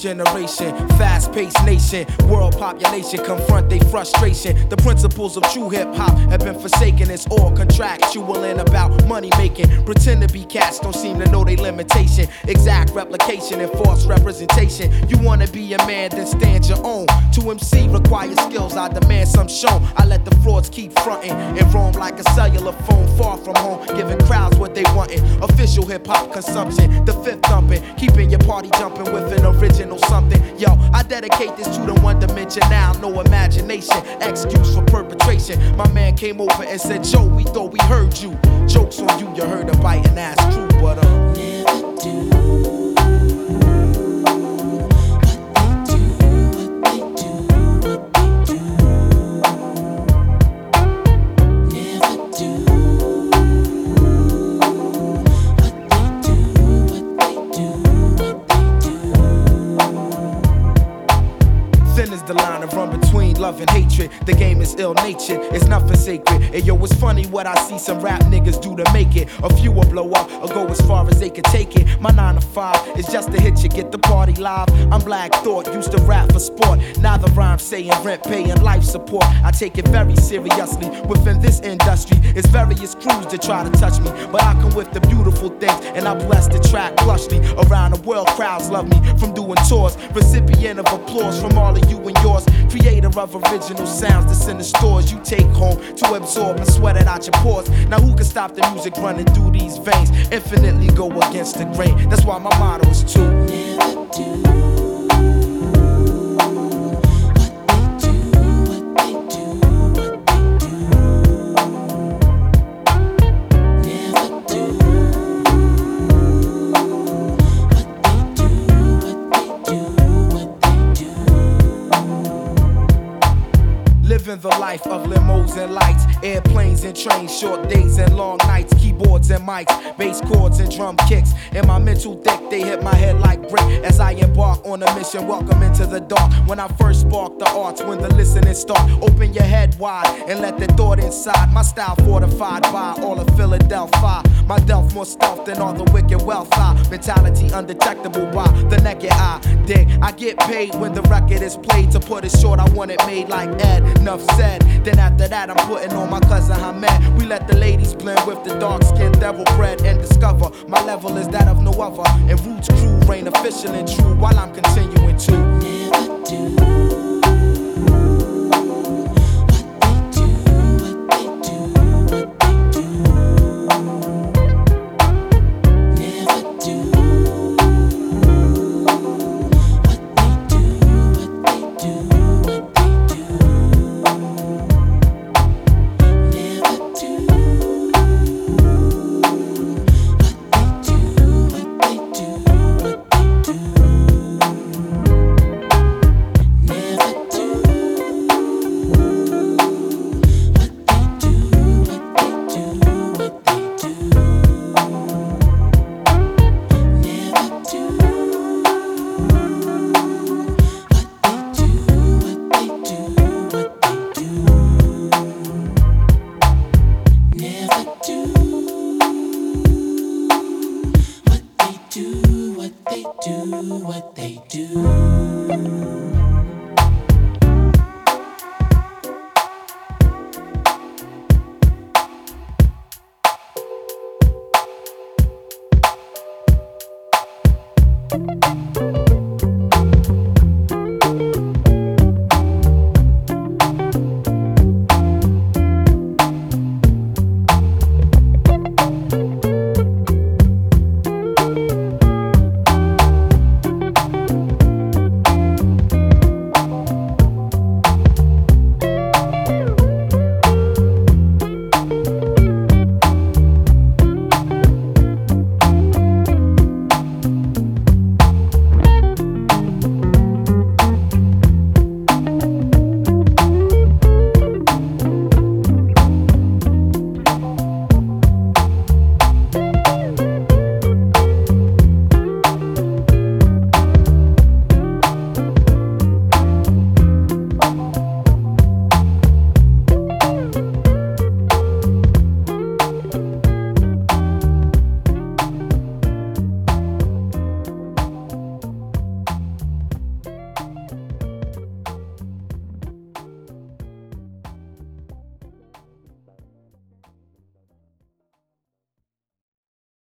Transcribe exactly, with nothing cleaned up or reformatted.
generation, fast-paced nation, world population confront their frustration. The principles of true hip-hop have been forsaken. It's all contractual and about money making. Pretend to be cats, don't seem to know their limitation. Exact replication and false representation. You wanna be a man, then stand your own. To M C requires skills, I demand some shown. I let the frauds keep fronting and roam like a cellular phone far from home, giving crowds what they wantin'. Official hip-hop consumption, the fifth thumping, keeping your party jumping with an original something. Yo, I dedicate this to the one dimension now, no imagination, excuse for perpetration. My man came over and said, Joe, we thought we heard you. Jokes on you, you heard a biting ass true, but uh never do. The line of run between love and hatred. The game is ill-natured, it's nothing sacred. And yo, it's funny what I see some rap niggas do to make it. A few will blow up or go as far as they can take it. My nine to five is just to hit you, get the party live. I'm Black Thought, used to rap for sport. Now the rhyme saying rent, paying life support. I take it very seriously. Within this industry, it's various crews that try to touch me, but I come with the beautiful things, and I bless the track plushly. Around the world, crowds love me from doing tours. Recipient of applause from all of you and yours. Creator of original sounds that's in the stores you take home to absorb and sweat it out your pores. Now who can stop the music running through these veins? Infinitely go against the grain. That's why my motto is to never do. Living the life of limos and lights, airplanes and trains, short days and long nights, keyboards and mics, bass chords and drum kicks. In my mental thick, they hit my head like brick as I embark on a mission. Welcome into the dark. When I first spark the arts, when the listening start, open your head wide and let the thought inside. My style fortified by all of Philadelphia. My delf more stealth than all the wicked wealth. I mentality undetectable by the naked eye. Dig, I get paid when the record is played. To put it short, I want it made like Ed. Enough said. Then after that, I'm putting on my cousin Hamed. We let the ladies blend with the dark-skinned devil bread and discover my level is that of no other. And Roots crew reign official and true while I'm continuing to never do. What they do. Thank you.